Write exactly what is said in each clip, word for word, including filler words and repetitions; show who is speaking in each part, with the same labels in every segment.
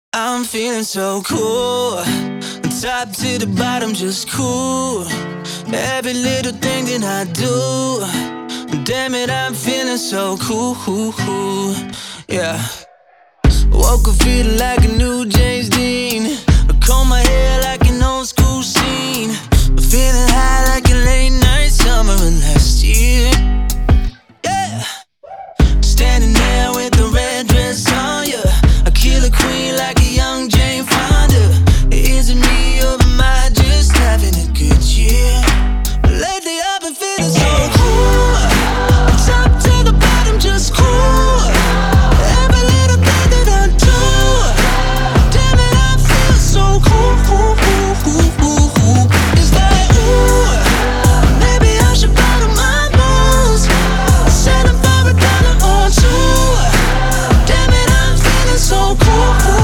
Speaker 1: I'm feeling so cool, top to the bottom, just cool. Every little thing that I do, damn it, I'm feeling so cool. Yeah. Woke up feeling like a new James Dean. I comb my hair like an old school scene. Feeling high like a late night summer of last year. Yeah. Standing there with the red dress on, yeah. I kill a queen like a young Jane Fonda. Is it me or am I just having a good year? But lately I've been feeling so cool, top to the bottom, just cool. Every little thing that I do, damn it, I feel so cool. It's like, ooh, maybe I should bottle my blues, set them for a dollar or two. Damn it, I'm feeling so cool.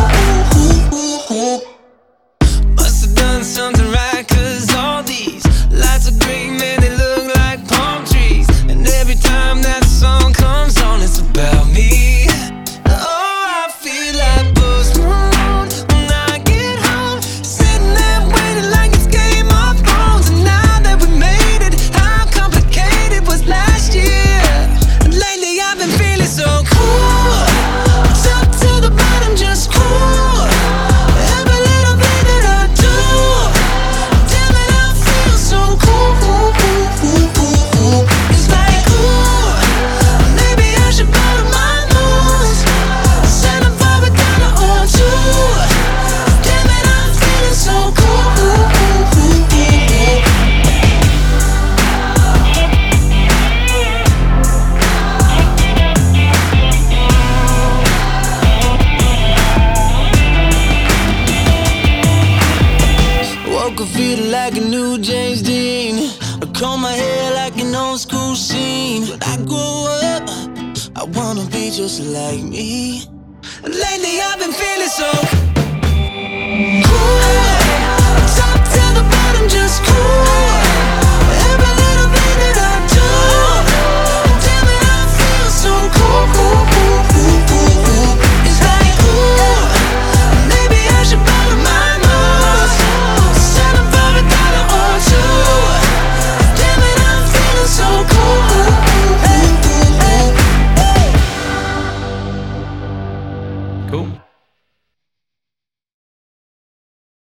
Speaker 1: Must have done something right, cause all these lights are green, man, they look like palm trees. And every time that song comes on, it's about me. Oh, I feel like Post Malone when I get home, sitting there waiting like it's Game of Thrones. And now that we made it, how complicated was last year? And lately I've been feeling so cool, top to the bottom, just cool. Every little thing that I do, damn it, I feel so cool. It's like, ooh, maybe I should bottle my blues, set them for a dollar or two. Damn it, I'm feeling so cool. Woke up feeling like a new James Dean. I comb my hair like an old school scene. When I grow up, I wanna be just like me. Lately I've been feeling so cool.